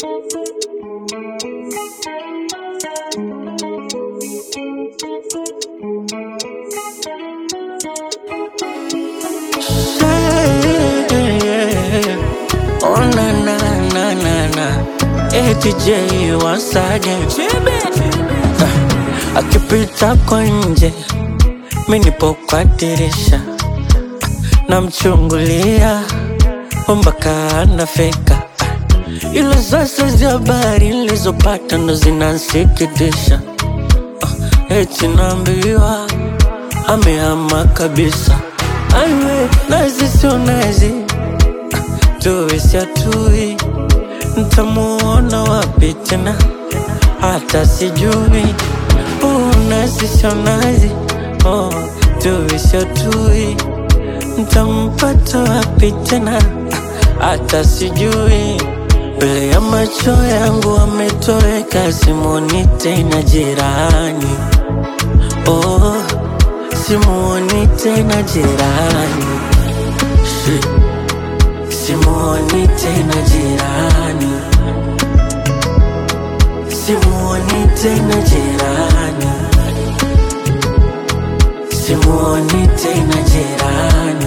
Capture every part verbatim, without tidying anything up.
Oh na na na na na, A T J once again. Ah, akipita kwa nje, mimi nipo kwa dirisha, namchungulia mpaka anafika. Ila sasa za habari nilizopata ndo zinansikitisha. Ah, eti naambiwa amehama kabisa. Aiwe, nazi sio nazi, tuwe si atui, ntamuona wapi tena hata sijui. Oh, nazi sio nazi, oh, tuwe si atui, ntampata wapi tena hata sijui. Mbele ya macho yangu ametoweka, simuoni tena jirani. Oh, simuoni tena jirani. Shit. Simuoni tena jirani. Simuoni tena jirani. Simuoni tena jirani.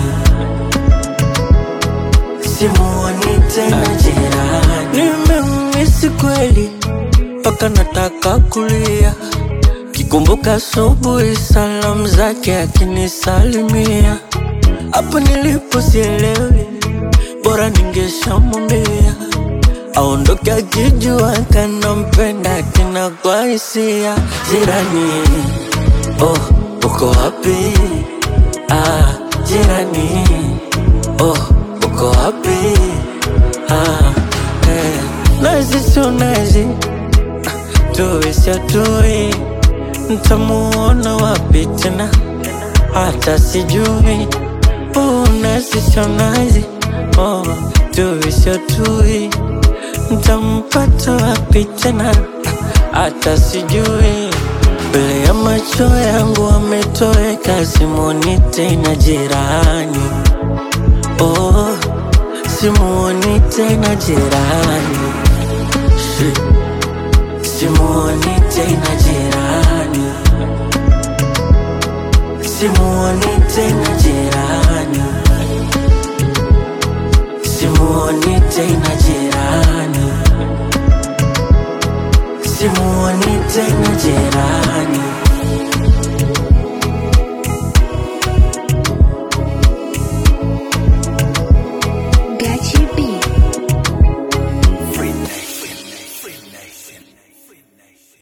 Simuoni tena jirani. Nimemisi kweli mpaka nataka kulia, kikumbuka asubuhi salamu zake akinisalimia. Hapo nilipo sielewi, bora ningeshamwambia aondoke akijua kanampenda tena kwa hisia. Jirani, oh, uko wapi? Ah, jirani, oh, uko wapi? Ah, eh, nazi sio nazi, tuwe si atui, ntamuona wapi tena hata sijui. Oh, nazi sio nazi, oh, tuwe si atui, ntampata wapi tena hata sijui. Mbele ya macho yangu ametoweka, simuoni tena jirani. Oh, simuoni tena jirani. Shit. Simuoni tena jirani. Simuoni tena jirani. Simuoni tena jirani. Simuoni tena jirani.